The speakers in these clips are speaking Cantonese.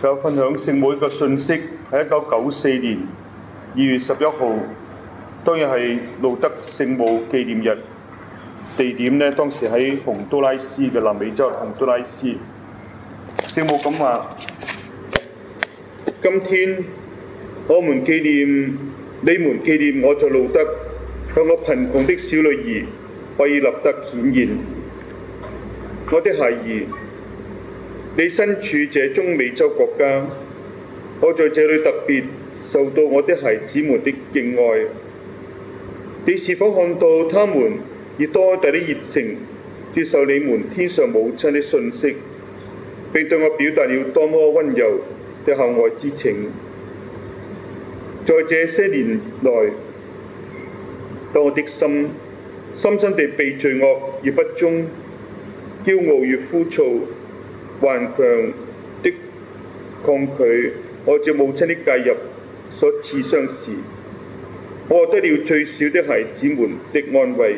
就分享聖母嘅信息，係1994年2月11號，當日係路德聖母紀念日，地點呢，當時喺洪都拉斯嘅南美洲洪都拉斯。聖母咁話：今天你們紀念我在路德向我貧窮的小女兒貝爾納德顯現。我的孩兒，你身處這中美洲國家，我在這裏特別受到我的孩子們的敬愛。你是否看到他們以多大的熱誠接受你們天上母親的訊息，並對我表達了多麼溫柔的厚愛之情？在這些年來，當我的心深深地被罪惡與不忠、驕傲與枯燥、頑強的抗拒我這母親的介入所刺傷時，我獲得了最小的孩子們的安慰。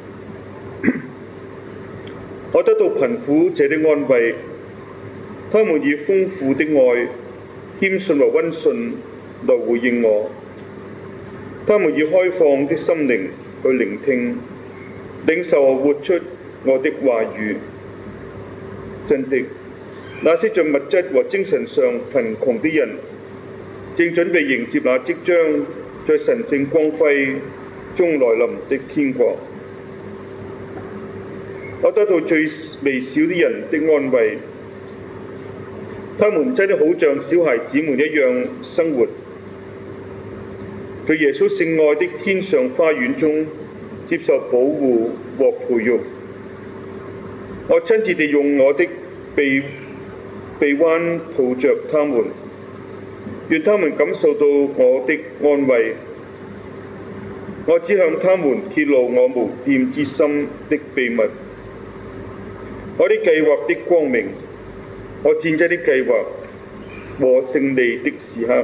我得到貧苦者的安慰，他們以豐富的愛、謙遜和溫順來回應我，他們以開放的心靈去聆聽、領受和活出我的話語。真的，那些在物質和精神上貧窮的人，正準備迎接那即將在神聖光輝中來臨的天國。我得到最微小的人的安慰，他們真的好像小孩子們一樣生活，在耶穌聖愛的天上花園中接受保護和培育。我親自地用我的臂彎抱着他們，願他們感受到我的安慰。我只向他們揭露我無玷之心的秘密，我的計劃的光明，我戰爭的計劃和勝利的時刻。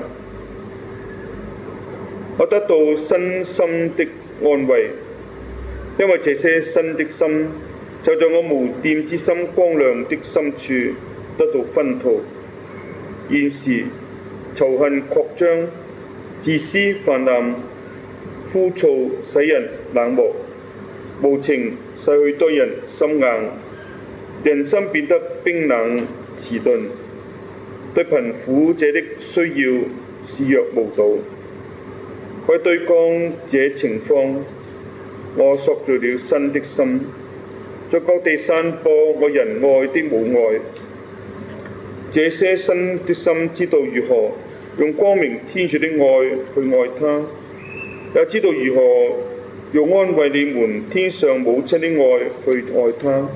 我得到身心的安慰，因為這些新的心就在我無玷之心光亮的深處得到薰陶。現時仇恨擴張，自私氾濫，枯燥使人冷漠，無情使許多人心硬，人心變得冰冷遲鈍，對貧苦者的需要視若無睹。為對抗這情況，我塑造了新的心，在各地散播我仁愛的母愛。這些新的心知道如何用光明天主的愛去愛他，也知道如何用安慰你們天上母親的愛去愛他。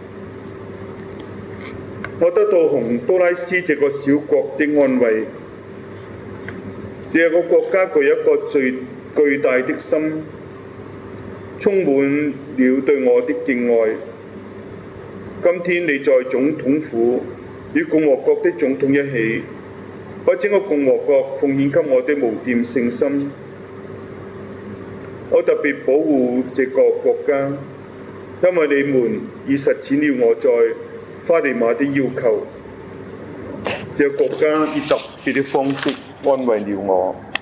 我得到洪都拉斯這個小國的安慰，這個國家具有一個最巨大的心，充滿了對我的敬愛。今天你在總統府與共和國的總統一起，把整個共和國奉獻給我的無玷聖心。我特別保護這個國家，因為你們已實踐了我在花地瑪的要求。這個國家以特別的方式安慰了我。